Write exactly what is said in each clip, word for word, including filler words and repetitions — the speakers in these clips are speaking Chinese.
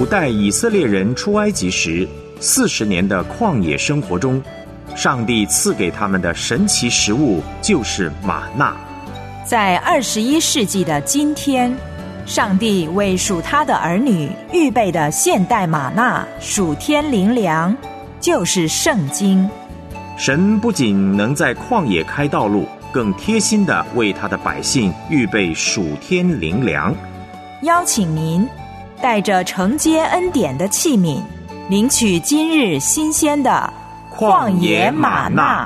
古代以色列人出埃及时四十年的旷野生活中，上帝赐给他们的神奇食物就是玛纳。 在二十一世纪的今天，上帝为属他的儿女预备的现代玛纳属天灵粮，就是圣经。 神不仅能在旷野开道路，更贴心地为他的百姓预备属天灵粮。 邀请您带着承接恩典的器皿，领取今日新鲜的旷野玛纳。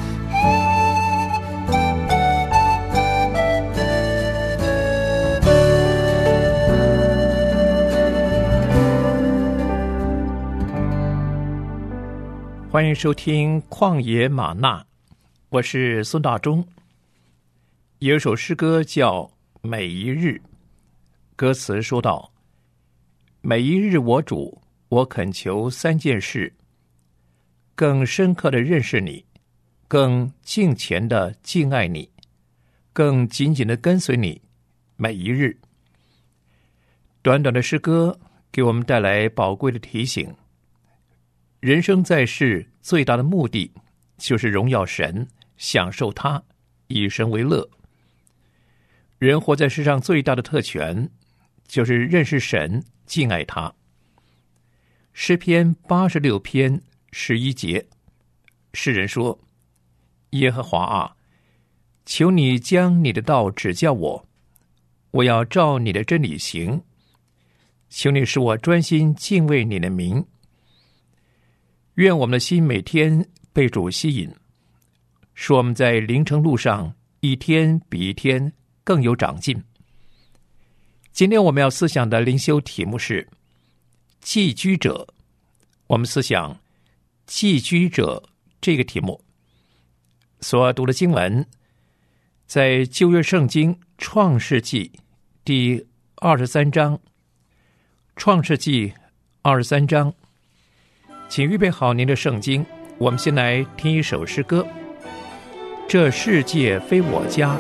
欢迎收听旷野玛纳，我是孙大中。有一首诗歌叫《每一日》，歌词说道：每一日我主，我恳求三件事，更深刻的认识你，更敬虔的敬爱你，更紧紧的跟随你，每一日。短短的诗歌给我们带来宝贵的提醒。人生在世最大的目的就是荣耀神，享受他，以神为乐。人活在世上最大的特权就是认识神，敬爱他。诗篇八十六篇十一节，诗人说：耶和华啊，求你将你的道指教我，我要照你的真理行。求你使我专心敬畏你的名。愿我们的心每天被主吸引，使我们在灵程路上一天比一天更有长进。今天我们要思想的灵修题目是寄居者。我们思想寄居者这个题目所读的经文在旧约圣经创世纪第二十三章。创世纪二十三章，请预备好您的圣经，我们先来听一首诗歌。这世界非我家。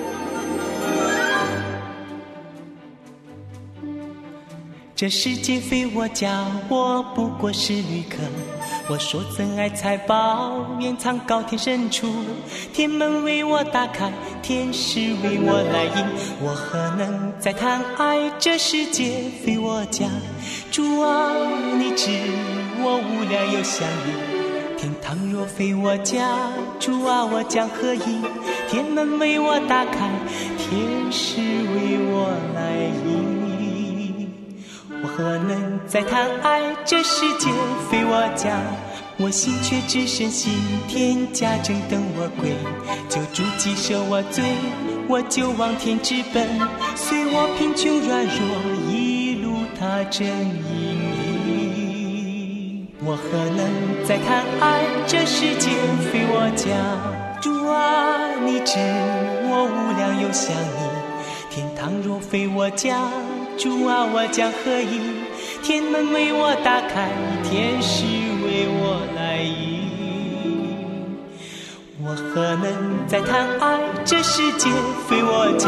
这世界非我家，我不过是旅客。我说真爱财宝，远藏高天深处。天门为我打开，天使为我来迎。我何能再谈爱？这世界非我家。主啊，你知我无聊又想你。天堂若非我家，主啊，我将何以？天门为我打开，天使为我来迎。我何能再谈爱？这世界非我家。我心却只深信天家正等我归。救主既赦我罪，我就往天直奔。虽我贫穷软弱，一路他正引领。我何能再谈爱？这世界非我家。主啊，你知我无量又想你。天堂若非我家，主啊，我将何以？天门为我打开，天使为我来迎。我何能再谈爱？这世界非我家。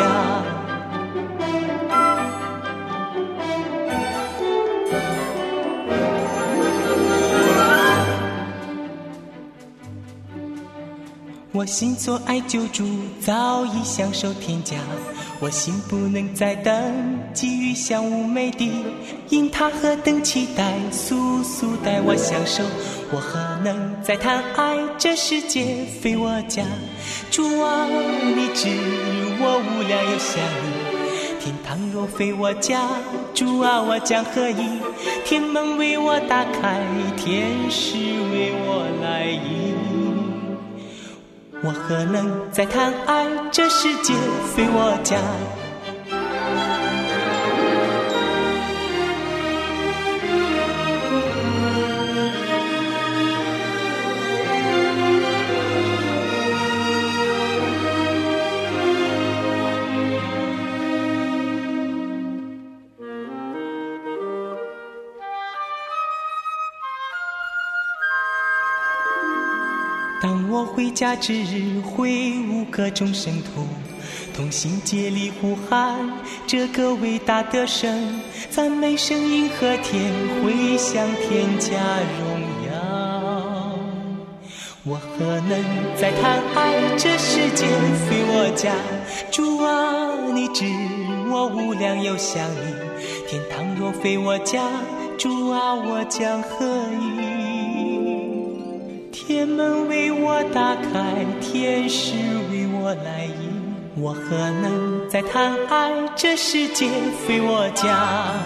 我心所爱救主，早已享受天家。我心不能再等，给予香无美的，因他何等期待，速速带我享受。我何能再谈爱？这世界非我家。主啊，你知我无量又想你。天堂若非我家，主啊，我将何以？天门为我打开，天使为我来迎。我何能再谈爱？这世界非我家。当我回家之日，挥舞各种圣徒，同心竭力呼喊这个伟大的神，赞美声音和天回响天家荣耀。我何能再贪爱这世界非我家？主啊，你知我无良又想你，天堂若非我家，主啊，我将何意？天门为我打开，天使为我来迎，我何能再贪爱这世界非我家？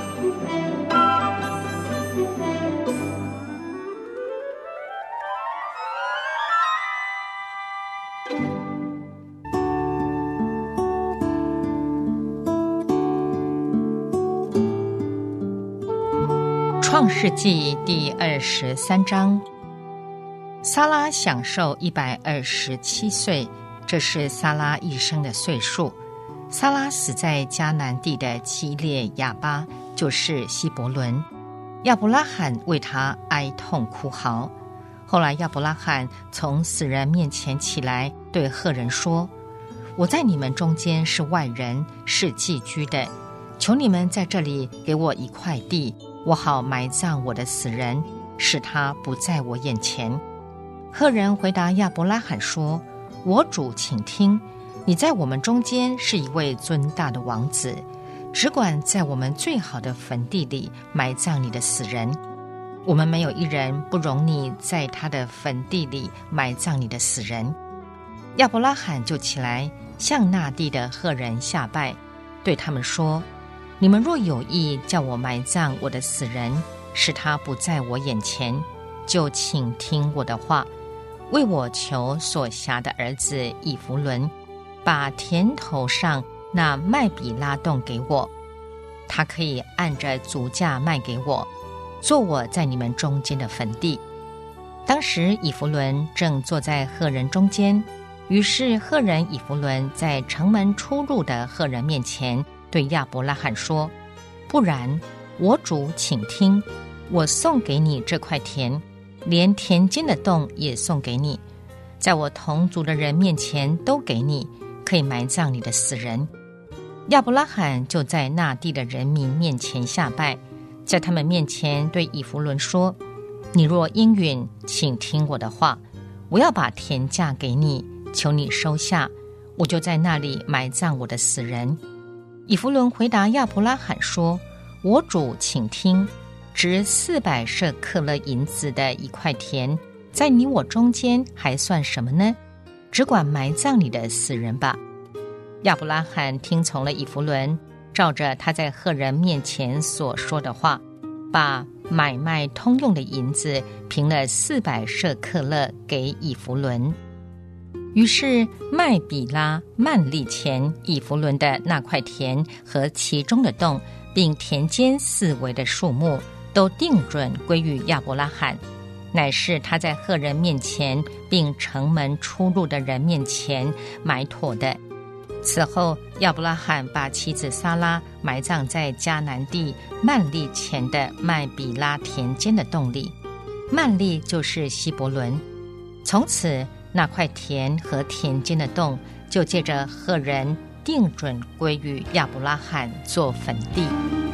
创世纪第二十三章，撒拉享受一百二十七岁，这是撒拉一生的岁数。撒拉死在迦南地的基列亚巴，就是希伯伦。亚伯拉罕为他哀痛哭嚎。后来亚伯拉罕从死人面前起来，对赫人说：我在你们中间是外人，是寄居的，求你们在这里给我一块地，我好埋葬我的死人，使他不在我眼前。赫人回答亚伯拉罕说：我主请听，你在我们中间是一位尊大的王子，只管在我们最好的坟地里埋葬你的死人，我们没有一人不容你在他的坟地里埋葬你的死人。亚伯拉罕就起来向那地的赫人下拜，对他们说：你们若有意叫我埋葬我的死人，使他不在我眼前，就请听我的话，为我求所辖的儿子以弗伦，把田头上那麦比拉洞给我，他可以按着足价卖给我，做我在你们中间的坟地。当时以弗伦正坐在赫人中间，于是赫人以弗伦在城门出入的赫人面前对亚伯拉罕说：不然，我主请听，我送给你这块田，连田间的洞也送给你，在我同族的人面前都给你，可以埋葬你的死人。亚伯拉罕就在那地的人民面前下拜，在他们面前对以弗伦说：你若应允，请听我的话，我要把田价给你，求你收下，我就在那里埋葬我的死人。以弗伦回答亚伯拉罕说：我主请听，值四百舍克勒银子的一块田，在你我中间还算什么呢？只管埋葬你的死人吧。亚伯拉罕听从了以弗伦，照着他在赫人面前所说的话，把买卖通用的银子平了四百舍克勒给以弗伦。于是麦比拉曼利前以弗伦的那块田和其中的洞，并田间四围的树木，都定准归于亚伯拉罕，乃是他在赫人面前并城门出入的人面前埋妥的。此后亚伯拉罕把妻子撒拉埋葬在迦南地曼利前的麦比拉田间的洞里，曼利就是希伯伦。从此那块田和田间的洞就借着赫人定准归于亚伯拉罕做坟地。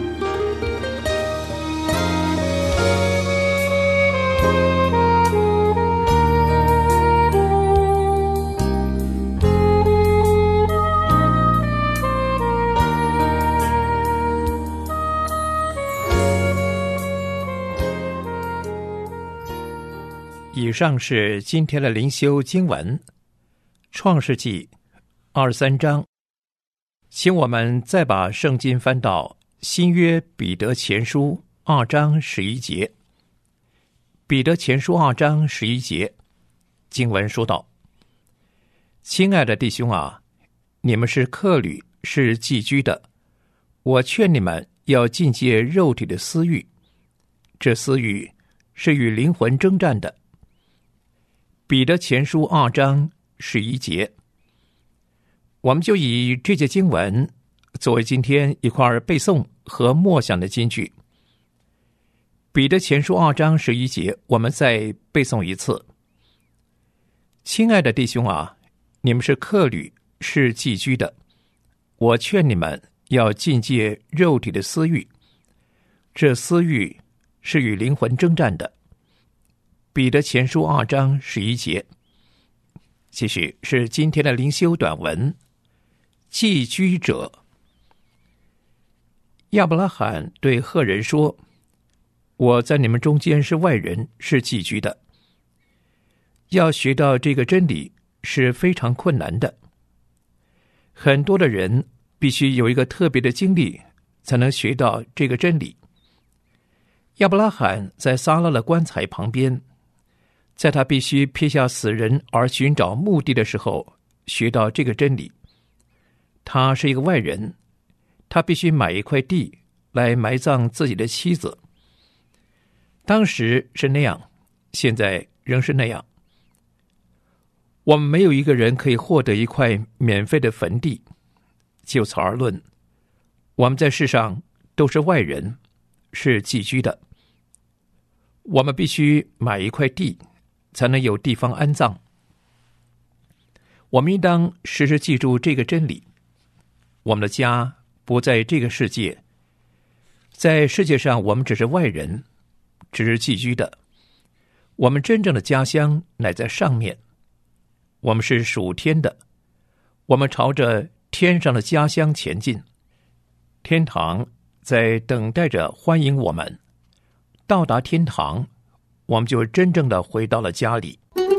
以上是今天的灵修经文，创世纪二十三章。请我们再把圣经翻到新约彼得前书二章十一节。彼得前书二章十一节，经文说道：亲爱的弟兄啊，你们是客旅，是寄居的，我劝你们要禁戒肉体的私欲，这私欲是与灵魂征战的。彼得前书二章十一节，我们就以这节经文作为今天一块背诵和默想的金句。彼得前书二章十一节，我们再背诵一次。亲爱的弟兄啊， 你们是客旅，是寄居的。我劝你们要禁戒肉体的私欲，这私欲是与灵魂征战的。彼得前书二章十一节。继续是今天的灵修短文，寄居者。亚伯拉罕对赫人说，我在你们中间是外人，是寄居的。要学到这个真理是非常困难的，很多的人必须有一个特别的经历才能学到这个真理。亚伯拉罕在撒拉的棺材旁边，在他必须撇下死人而寻找墓地的时候，学到这个真理。他是一个外人，他必须买一块地来埋葬自己的妻子。当时是那样，现在仍是那样。我们没有一个人可以获得一块免费的坟地。就此而论，我们在世上都是外人，是寄居的。我们必须买一块地，才能有地方安葬。我们应当时时记住这个真理：我们的家不在这个世界，在世界上我们只是外人，只是寄居的。我们真正的家乡乃在上面，我们是属天的，我们朝着天上的家乡前进。天堂在等待着欢迎我们，到达天堂，我们就真正的回到了家里。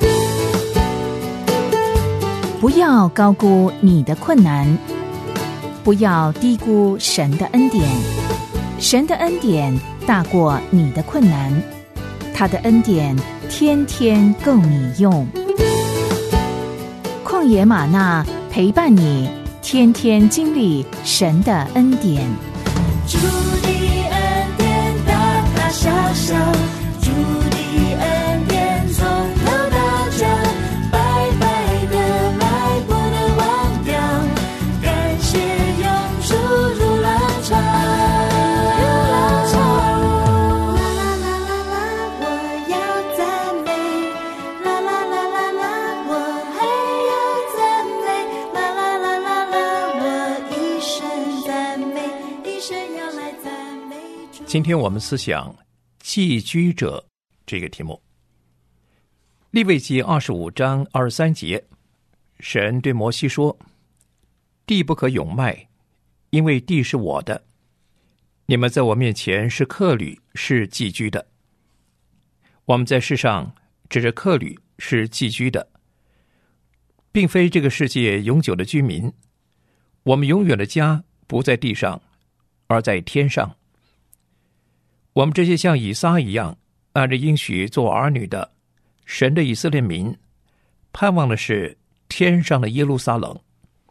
不要高估你的困难，不要低估神的恩典。神的恩典大过你的困难，他的恩典天天够你用。旷野吗哪陪伴你，天天经历神的恩典。 主的恩典大大小小，主的恩典从头到脚，白白的来不能忘掉，感谢永驻如浪潮，如浪潮。啦啦啦啦啦，我要赞美，啦啦啦啦啦，我还要赞美，啦啦啦啦啦，我一生赞美，一生要来赞美主。 今天我们思想寄居者这个题目。利未记二十五章二十三节，神对摩西说：地不可永卖，因为地是我的，你们在我面前是客旅，是寄居的。我们在世上只是客旅，是寄居的，并非这个世界永久的居民。我们永远的家不在地上，而在天上。我们这些像以撒一样按着应许做儿女的神的以色列民，盼望的是天上的耶路撒冷。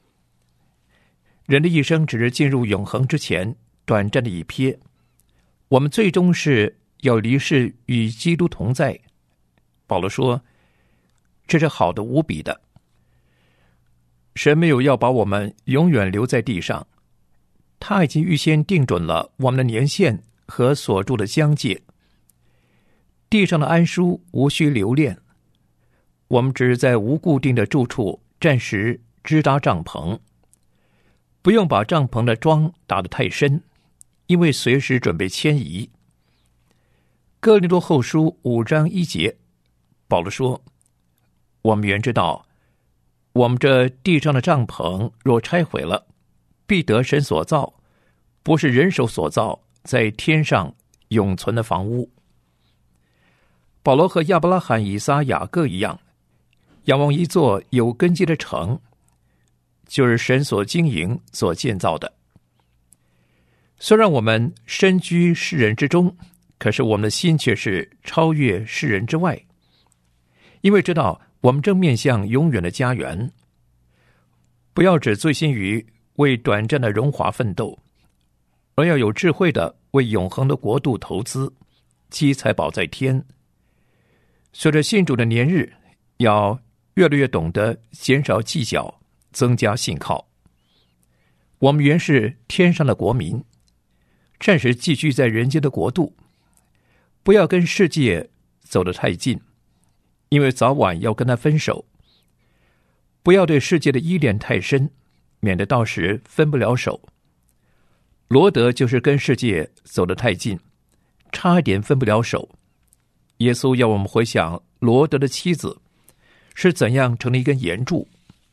人的一生只是进入永恒之前短暂的一瞥，我们最终是要离世与基督同在。保罗说，这是好的无比的。神没有要把我们永远留在地上，他已经预先定准了我们的年限和所住的疆界。地上的安舒无需留恋，我们只是在无固定的住处暂时支搭帐篷，不用把帐篷的桩打得太深，因为随时准备迁移。哥林多后书五章一节，保罗说，我们原知道，我们这地上的帐篷若拆毁了，必得神所造，不是人手所造，在天上永存的房屋。保罗和亚伯拉罕、以撒、雅各一样，仰望一座有根基的城，就是神所经营、所建造的。虽然我们身居世人之中，可是我们的心却是超越世人之外，因为知道我们正面向永远的家园。不要只醉心于为短暂的荣华奋斗，而要有智慧的为永恒的国度投资，积财宝在天。随着信主的年日，要越来越懂得减少计较，增加信靠。我们原是天上的国民，暂时寄居在人间的国度，不要跟世界走得太近，因为早晚要跟他分手。 不要对世界的依恋太深，免得到时分不了手。罗德就是跟世界走得太近，差一点分不了手。耶稣要我们回想罗德的妻子是怎样成了一根岩柱。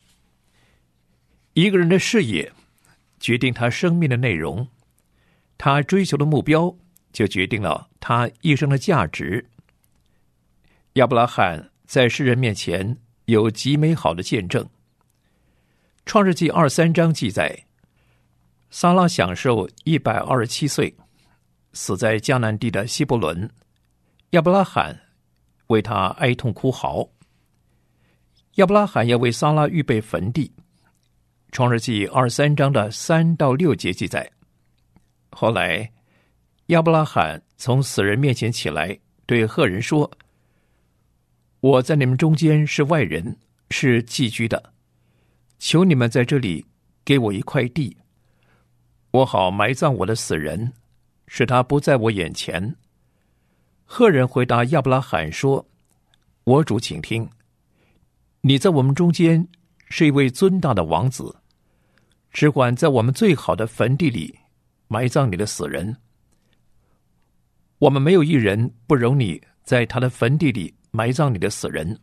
一个人的视野决定他生命的内容，他追求的目标就决定了他一生的价值。亚伯拉罕在世人面前有极美好的见证。创世纪二十三章记载，撒拉享受一百二十七岁，死在迦南地的希伯伦。亚伯拉罕为他哀痛哭嚎。亚伯拉罕要为撒拉预备坟地。创世纪二十三章的三到六节记载，后来亚伯拉罕从死人面前起来，对赫人说：我在你们中间是外人，是寄居的，求你们在这里给我一块地，我好埋葬我的死人，使他不在我眼前。赫人回答亚伯拉罕说：我主请听，你在我们中间是一位尊大的王子，只管在我们最好的坟地里埋葬你的死人。我们没有一人不容你在他的坟地里埋葬你的死人。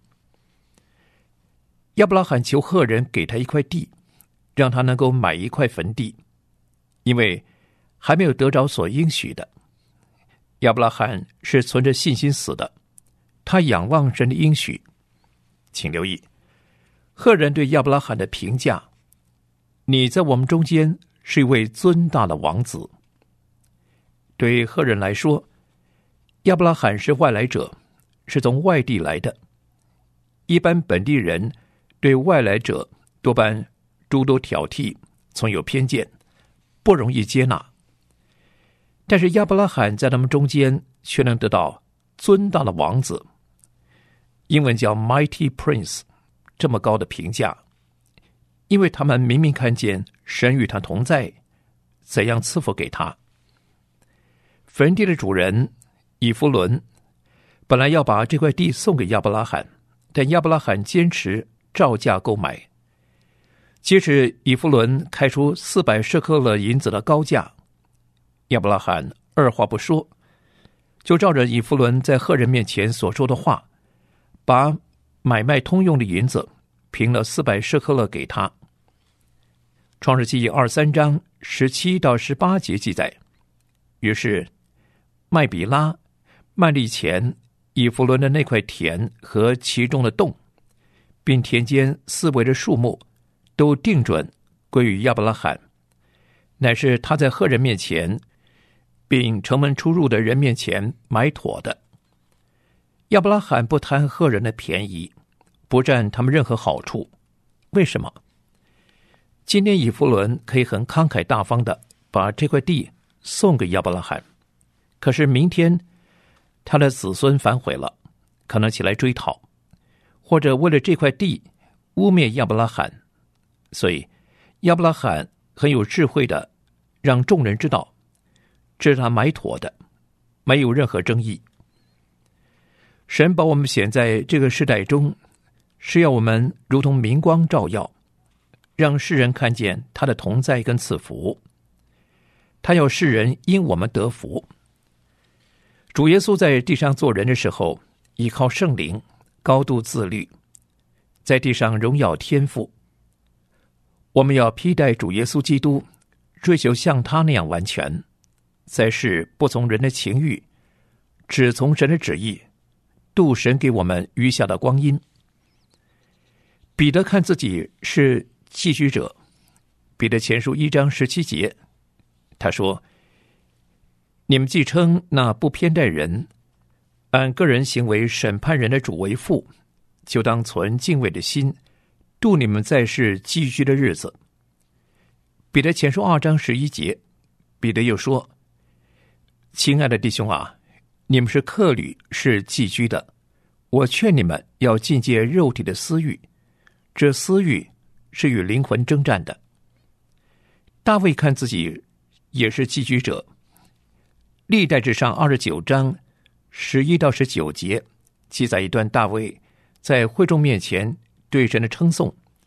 亚伯拉罕求赫人给他一块地，让他能够买一块坟地，因为还没有得着所应许的。亚伯拉罕是存着信心死的，他仰望神的应许。请留意赫人对亚伯拉罕的评价：你在我们中间是一位尊大的王子。对赫人来说，亚伯拉罕是外来者，是从外地来的。一般本地人对外来者多半诸多挑剔，从有偏见，不容易接纳。但是亚伯拉罕在他们中间却能得到尊大的王子，英文叫 Mighty Prince， 这么高的评价，因为他们明明看见神与他同在，怎样赐福给他。坟地的主人以弗伦本来要把这块地送给亚伯拉罕，但亚伯拉罕坚持照价购买。即使以弗伦开出四百舍客勒银子的高价，亚伯拉罕二话不说，就照着以弗伦在赫人面前所说的话，把买卖通用的银子平了四百舍客勒给他。创世纪二三章十七到十八节记载，于是麦比拉、曼利前、以弗伦的那块田和其中的洞，并田间四围的树木，都定准归于亚伯拉罕，乃是他在赫人面前并城门出入的人面前买妥的。亚伯拉罕不贪赫人的便宜，不占他们任何好处。为什么？今天以弗伦可以很慷慨大方的把这块地送给亚伯拉罕，可是明天他的子孙反悔了，可能起来追讨，或者为了这块地污蔑亚伯拉罕。所以亚伯拉罕很有智慧的让众人知道，这是他买妥的，没有任何争议。神把我们显在这个世代中，是要我们如同明光照耀，让世人看见他的同在跟赐福。他要世人因我们得福。主耶稣在地上做人的时候，依靠圣灵，高度自律，在地上荣耀天父。我们要披戴主耶稣基督，追求像他那样完全，在世不从人的情欲，只从神的旨意，度神给我们余下的光阴。彼得看自己是寄居者，彼得前书一章十七节，他说：你们既称那不偏待人，按个人行为审判人的主为父，就当存敬畏的心，度你们在世寄居的日子。彼得前书二章十一节，彼得又说：亲爱的弟兄啊，你们是客旅，是寄居的，我劝你们要禁戒肉体的私欲，这私欲是与灵魂征战的。大卫看自己也是寄居者，历代志上二十九章十一到十九节记载一段大卫在会众面前对神的称颂，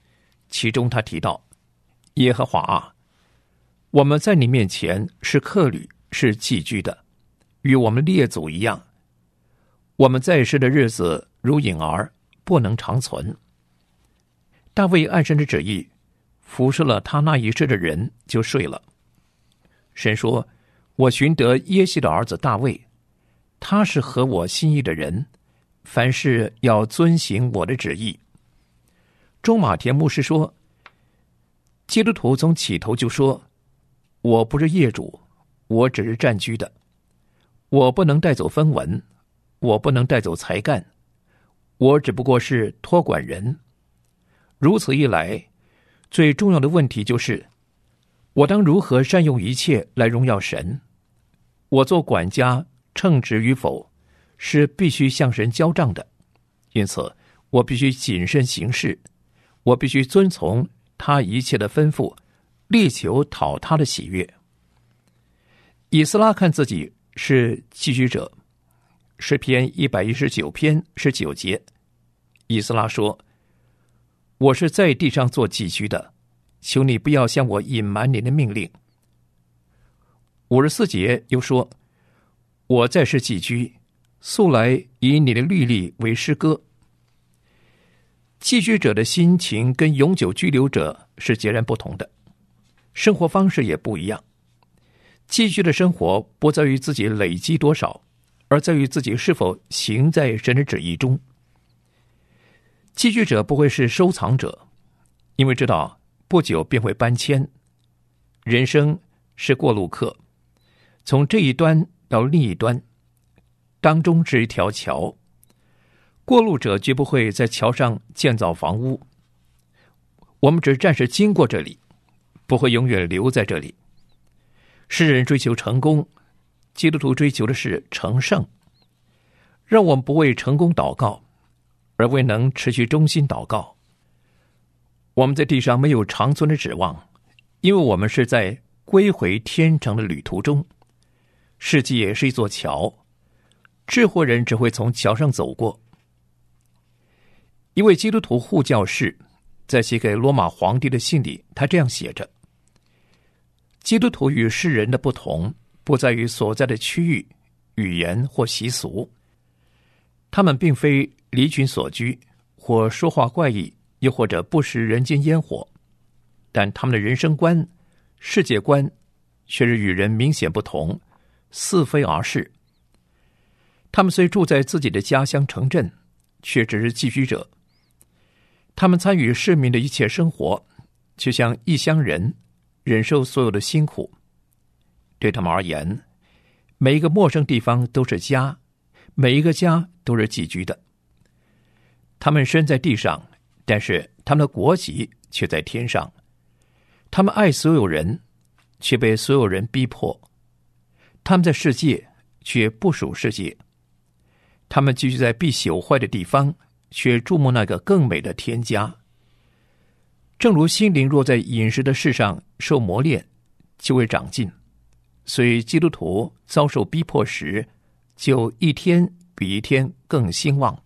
其中他提到，耶和华啊，我们在你面前是客旅，是寄居的，与我们列祖一样。我们在世的日子如影儿，不能长存。大卫按神的旨意服侍了他那一世的人，就睡了。神说，我寻得耶西的儿子大卫，他是合我心意的人，凡事要遵行我的旨意。钟马田牧师说，基督徒从起头就说，我不是业主，我只是暂居的，我不能带走分文，我不能带走才干，我只不过是托管人。如此一来，最重要的问题就是，我当如何善用一切来荣耀神？我做管家称职与否，是必须向神交账的，因此我必须谨慎行事，我必须遵从他一切的吩咐，力求讨他的喜悦。以斯拉看自己是寄居者，诗篇一百一十九篇十九节，以斯拉说，我是在地上做寄居的，求你不要向我隐瞒你的命令。五十四节又说，我在世寄居，素来以你的律例为诗歌。寄居者的心情跟永久居留者是截然不同的，生活方式也不一样。寄居的生活不在于自己累积多少，而在于自己是否行在神的旨意中。寄居者不会是收藏者，因为知道不久便会搬迁。人生是过路客，从这一端到另一端，当中是一条桥。过路者绝不会在桥上建造房屋，我们只暂时经过这里，不会永远留在这里。世人追求成功，基督徒追求的是成圣。让我们不为成功祷告，而为能持续忠心祷告。我们在地上没有长存的指望，因为我们是在归回天城的旅途中。世界是一座桥，智慧人只会从桥上走过。一位基督徒护教士在写给罗马皇帝的信里，他这样写着，基督徒与世人的不同，不在于所在的区域、语言或习俗。他们并非离群所居，或说话怪异，又或者不食人间烟火，但他们的人生观、世界观却是与人明显不同，似非而是。他们虽住在自己的家乡城镇，却只是寄居者。他们参与市民的一切生活，却像异乡人，忍受所有的辛苦。对他们而言，每一个陌生地方都是家，每一个家都是寄居的。他们身在地上，但是他们的国籍却在天上。他们爱所有人，却被所有人逼迫。他们在世界，却不属世界。他们居住在必朽坏的地方，却注目那个更美的天家。正如心灵若在饮食的事上受磨练，就会长进，所以基督徒遭受逼迫时，就一天比一天更兴旺。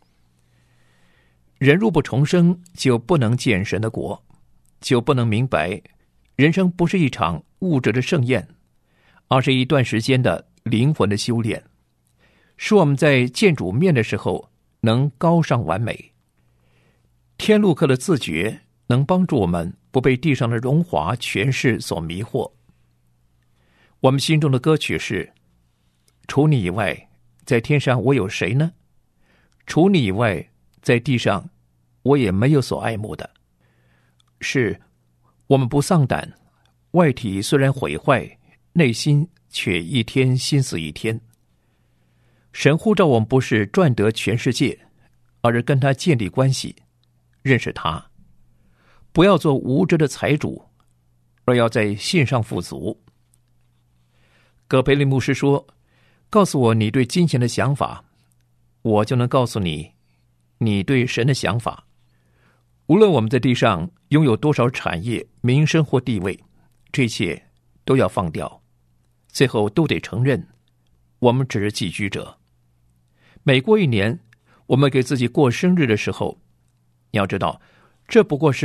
人若不重生，就不能见神的国，就不能明白人生不是一场物质的盛宴，而是一段时间的灵魂的修炼，使我们在见主面的时候能高尚完美。天路客的自觉能帮助我们不被地上的荣华权势所迷惑。我们心中的歌曲是，除你以外，在天上我有谁呢？除你以外，在地上我也没有所爱慕的。是我们不丧胆，外体虽然毁坏，内心却一天心思一天。神呼召我们不是赚得全世界，而是跟他建立关系，认识他。不要做无知的财主，而要在信上富足。葛培理牧师说，告诉我你对金钱的想法，我就能告诉你你对神的想法。无论我们在地上拥有多少产业、名声或地位，这一切都要放掉，最后都得承认我们只是寄居者。每过一年，我们给自己过生日的时候，你要知道，这不过是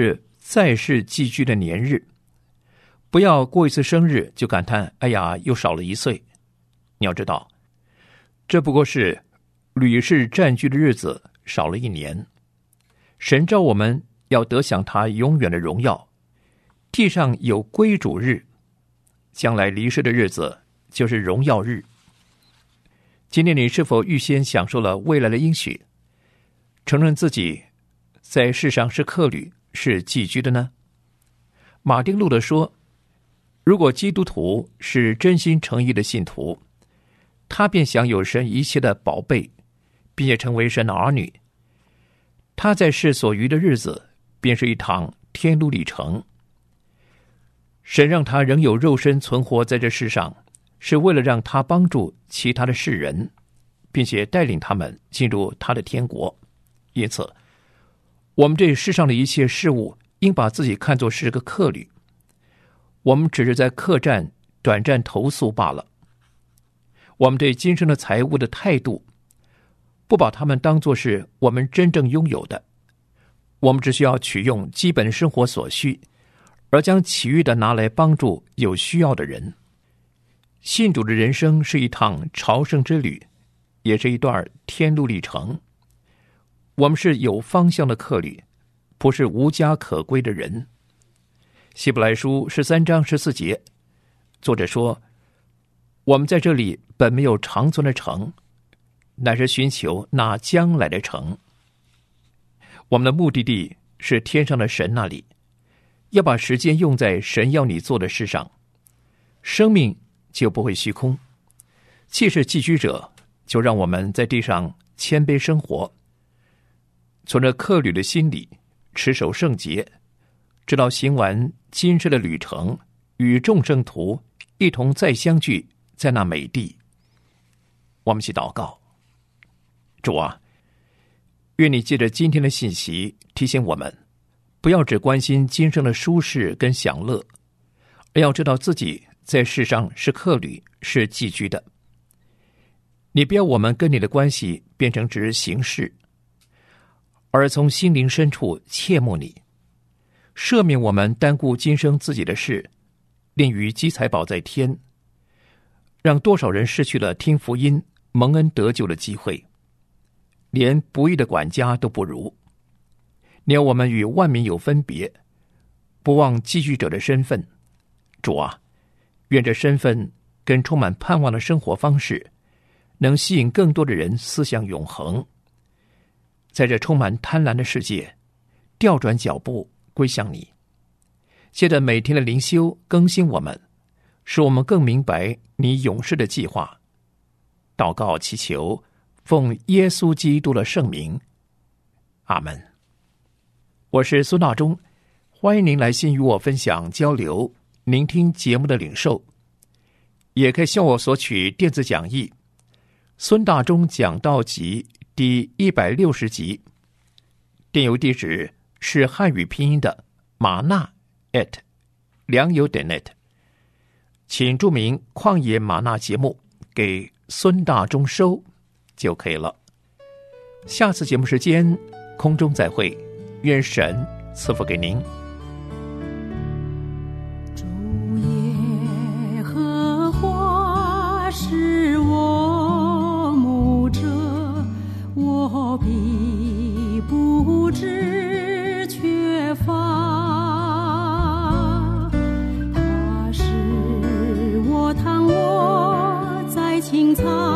在世寄居的年日。不要过一次生日就感叹，哎呀，又少了一岁。你要知道，这不过是屡世占据的日子少了一年。神召我们要得享他永远的荣耀，地上有归主日，将来离世的日子就是荣耀日。今天你是否预先享受了未来的应许，承认自己在世上是客旅，是寄居的呢？马丁路德说，如果基督徒是真心诚意的信徒，他便享有神一切的宝贝，并且成为神的儿女。他在世所余的日子便是一趟天路历程。神让他仍有肉身存活在这世上，是为了让他帮助其他的世人，并且带领他们进入他的天国。因此，我们这世上的一切事物应把自己看作是个客旅，我们只是在客栈短暂投宿罢了。我们对今生的财物的态度，不把它们当作是我们真正拥有的，我们只需要取用基本生活所需，而将其余的拿来帮助有需要的人。信主的人生是一趟朝圣之旅，也是一段天路历程。我们是有方向的客旅，不是无家可归的人。希伯来书十三章十四节，作者说，我们在这里本没有长存的城，乃是寻求那将来的城。我们的目的地是天上的神那里，要把时间用在神要你做的事上，生命就不会虚空。既是寄居者，就让我们在地上谦卑生活，存着客旅的心理，持守圣洁，直到行完今世的旅程，与众圣徒一同再相聚在那美地。我们一起祷告。主啊，愿你借着今天的信息提醒我们，不要只关心今生的舒适跟享乐，而要知道自己在世上是客旅，是寄居的。你不要我们跟你的关系变成只是形式，而从心灵深处切慕你，赦免我们单顾今生自己的事，吝于积财宝在天，让多少人失去了听福音蒙恩得救的机会，连不义的管家都不如。你要我们与万民有分别，不忘寄居者的身份。主啊，愿这身份跟充满盼望的生活方式能吸引更多的人思想永恒，在这充满贪婪的世界调转脚步归向你。借着每天的灵修更新我们，使我们更明白你永世的计划。祷告祈求，奉耶稣基督的圣名，阿们。我是孙大中，欢迎您来信与我分享交流聆听节目的领受，也可以向我索取电子讲义孙大中讲道集第一百六十集，电邮地址是汉语拼音的马纳 at 良友点 net， 请注明旷野马纳节目给孙大中收就可以了。下次节目时间空中再会，愿神赐福给您。 主耶和华是我牧者，我必不致缺乏。他是我躺卧在青草